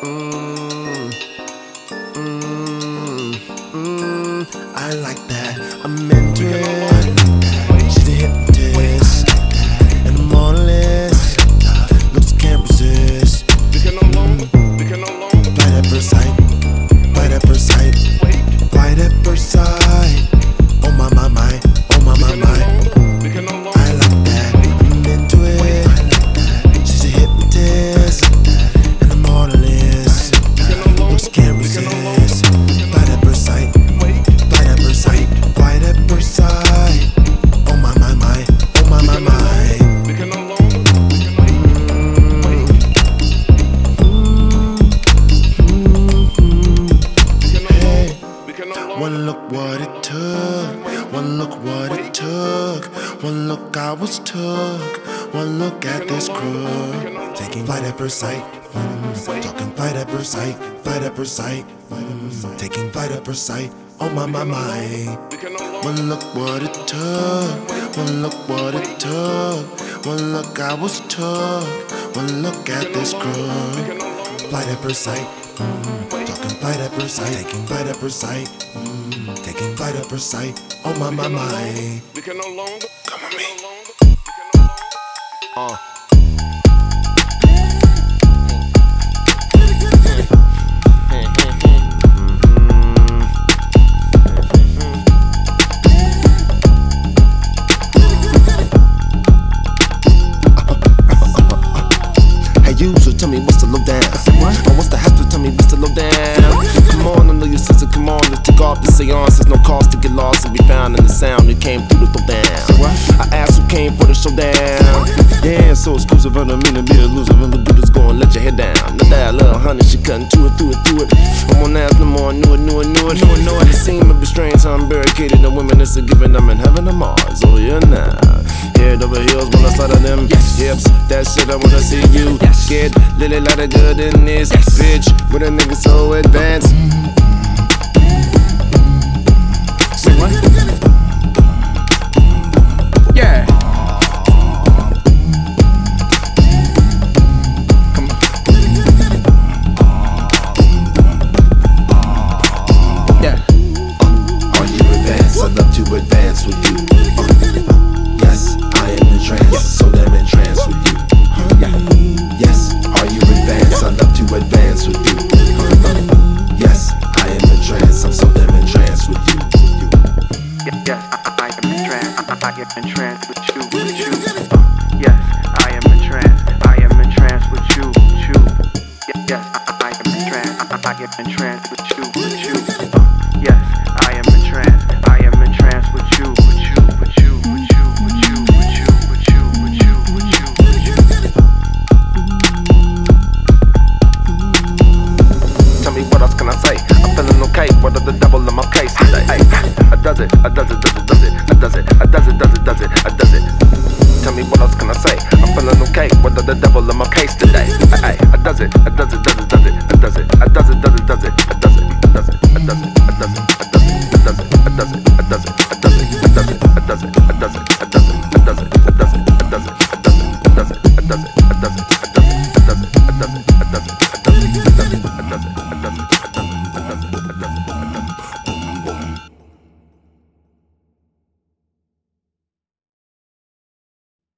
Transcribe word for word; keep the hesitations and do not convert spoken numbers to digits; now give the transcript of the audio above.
Mm, mm, mm, I like that. I'm into it. She's a hypnotist, and I'm on a list. Looks can't resist. Mm. Flight at first sight. Flight at first sight. Flight at first sight. Oh my my my. Oh my my my. I like that. I'm into it. She's a hypnotist, and I'm on a list. Looks can't resist. Flight at first sight. Flight at first sight. Flight at first sight. Oh my my my. Oh my my my. One look what it took, one look what it took, one look I was took, one look at this crook. Taking flight at first sight, mm, talking flight at first sight, flight at first sight, mm, taking flight at first sight, oh my my my. One look what it took, one look what it took, one look I was took, one look at this crook. Flight at first sight, mm, talking flight at first sight, taking flight at first sight, mm, taking flight at first sight, oh my my my. Come on me. Uh. Tell me what's the low down. Or what's the hassle? Tell me what's the low down. Come on, I know your sister. Come on, let's take off the seance. There's no cause to get lost and be found in the sound that came through the throw down. I asked who came for the showdown. Yeah, so exclusive, and I'm in the be a loser. And the dude is going, let your head down. Not that little honey, she cutting to it, through it, through it. I'm on ass no more, knew it, knew it, knew it. Knew it, knew it. It seemed a bit strange, how I'm barricaded. The women, it's a given, I'm in heaven or Mars. Oh, yeah, nah. Head over heels when I slide on them yes. hips. That shit, I wanna see you yes. get little lot of good in this yes. bitch. With a nigga so advanced. Say what? Yeah. Come on. Yeah. Uh, are you advanced? I'd love to advance with you. Uh, yes, I am in trance, yes. so damn in trance with you. Uh, yeah. Yes, are you advanced? I'd love to advance with you. Uh, yes, I am in trance, I'm so damn in trance with you. you. Yes, I, I am in trance, I, I am in trance with you, with you. Uh, yes, I am in trance, I am in trance with you, with you. Yes, I, I am in trance, I, I am in trance with you, with you. Uh, yes, I am in trance, I am in trance with you, with you, with you, with you, with you, with you, with you, with you, with you, with you. Tell me what else can I say? I'm feeling okay. What are the devil in my case today? Hey, I does it, I does it, does it, does it, I does it, I does it, does it, does it, I does it. Tell me what else can I say? I'm feeling okay. What are the devil in my case today? Hey, I does it, I does it, does it.